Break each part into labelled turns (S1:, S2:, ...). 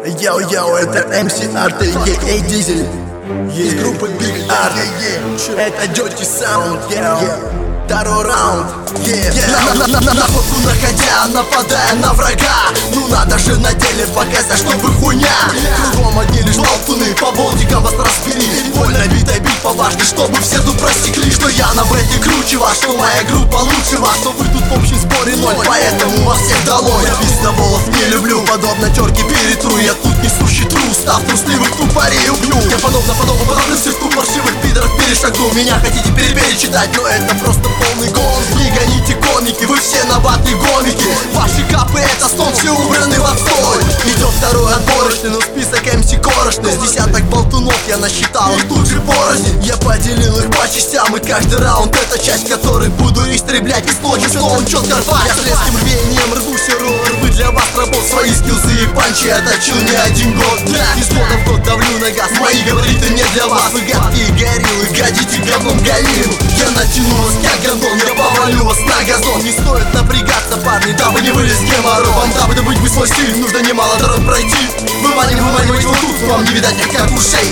S1: Йоу-йоу, это МС Арт, а.к.а. Дизель из группы Big Art. Это Dirty Sound, второй раунд. На ходу находя, нападая на врага. Ну надо же на деле показать, что вы хуйня. Кругом одни лишь болтуны, по болтикам вас разбери. Больно битой бить по башне, чтобы все тут просекли. Что я на бете круче вас, что моя группа лучше вас, что вы тут в общем споре ноль, поэтому вас всех долой. Я пиздоболов не люблю, подобно терке перетру. Я тут несу щитру, став трусливых тупорей убью. Я подобно всех тут паршивых пидоров перешагну. Меня хотите перечитать, но это просто полный гон. Не гоните комики, вы все набатые гомики. Ваши капы это сон, все убраны в отстой. Идет второй отборочный, но список МС корочный. С десяток болтунов я насчитал их тут же порознь. Я поделил их по частям, и каждый раунд это часть, которой буду истреблять из ночи, что он четко рвать. Я с резким рвением рву все рвы для вас работ. Свои скиллзы и панчи я точил не один год. Из года в год давлю на газ, мои габариты не для вас. Вы гадкие гориллы, гадите говном галину. Я натяну вас как гондон, я повалю вас на газон. Не стоит напрягаться, парни, дабы не вылез геморрой. Вам дабы добыть бы свой стиль, нужно немало дорог пройти. Выманивайте вот тут, вам не видать никак ушей.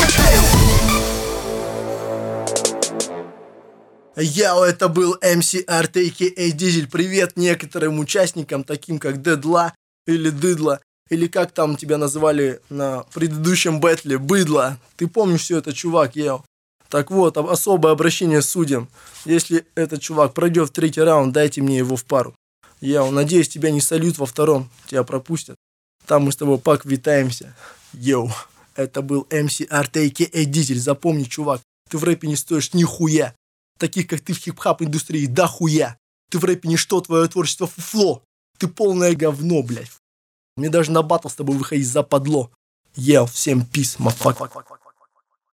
S1: Йоу, это был МС Арт, а.к.а. Дизель. Привет некоторым участникам, таким как Дедла или Дыдла, или как там тебя называли на предыдущем бэтле, Быдло. Ты помнишь все это, чувак, йоу. Так вот, особое обращение к судьям. Если этот чувак пройдет в третий раунд, дайте мне его в пару. Йоу, надеюсь, тебя не сольют во втором, тебя пропустят. Там мы с тобой поквитаемся. Йоу, это был МС Арт, а.к.а. Дизель. Запомни, чувак, ты в рэпе не стоишь нихуя. Таких, как ты в хип-хап индустрии, да хуя. Ты в рэпе ничто, твое творчество фуфло. Ты полное говно, блядь. Мне даже на батл с тобой выходить западло. Ел, всем пис, мафак.